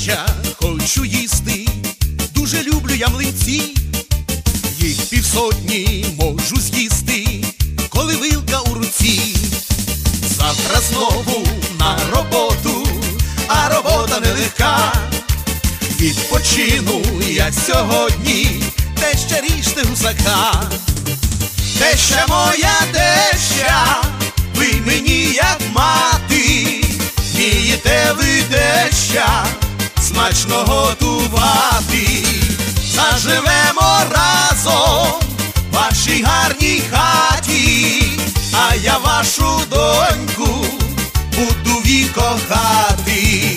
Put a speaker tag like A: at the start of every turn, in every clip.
A: теща, хочу їсти, дуже люблю я млинці. Їх півсотні можу з'їсти, коли вилка у руці. Завтра знову на роботу, а робота нелегка. Відпочину я сьогодні, теща, ріжте гусака. Теща моя, теща, ви мені як мати, вмієте ви, теща, смачно готувати. Заживемо разом в вашій гарній хаті, а я вашу доньку буду вік кохати.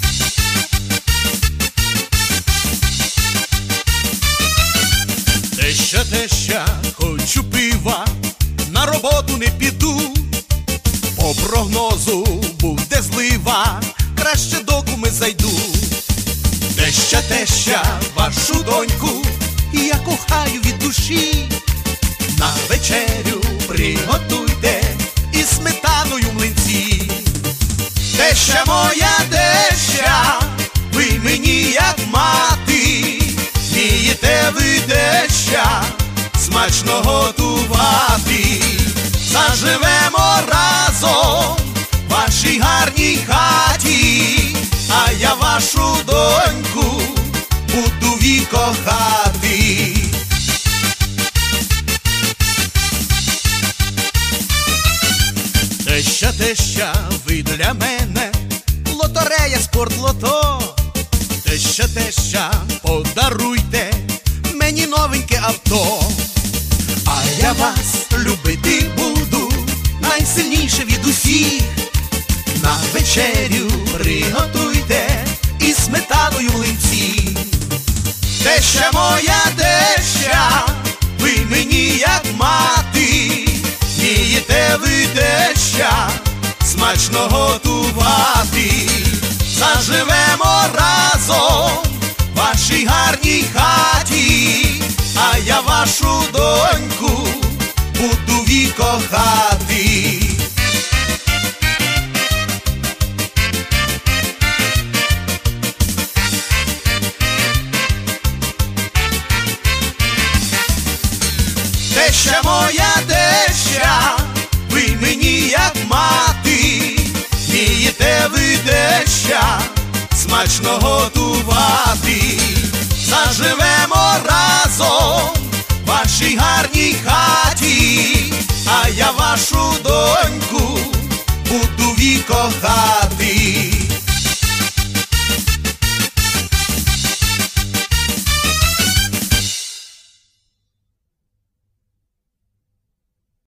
A: Теща, теща, хочу пива, на роботу не піду. По прогнозу буде злива, краще до куми зайду. Теща, теща, вашу доньку я кохаю від душі. На вечерю приготуйте із сметаною млинці. Теща моя, теща, ви мені як мати, вмієте ви, теща, смачно готувати. Заживемо разом в вашій гарній хаті, а я вашу доньку буду вік кохати. Теща, теща, ви для мене лотерея, спортлото. Теща, теща, подаруйте мені новеньке авто. А я вас любити буду найсильніше від усіх. На вечерю приготуйте із сметаною млинці. Теща моя, теща, ви мені як мати, вмієте ви, теща, смачно готувати. Заживемо разом в вашій гарній хаті, а я вашу доньку буду вік кохати. Теща моя, теща, ви мені як мати, вмієте ви, теща, смачно готувати. Заживемо разом в вашій гарній хаті, а я вашу доньку буду вік кохати.